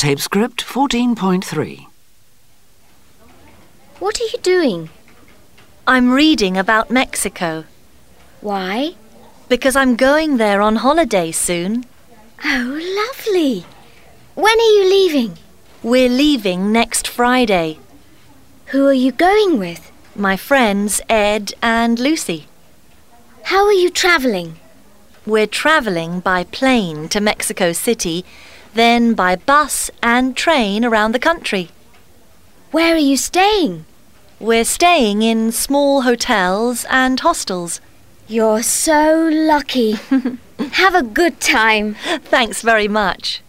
Tape script 14.3. What are you doing? I'm reading about Mexico. Why? Because I'm going there on holiday soon. Oh, lovely. When are you leaving? We're leaving next Friday. Who are you going with? My friends Ed and Lucy. How are you travelling? We're travelling by plane to Mexico City, then by bus and train around the country. Where are you staying? We're staying in small hotels and hostels. You're so lucky. Have a good time. Thanks very much.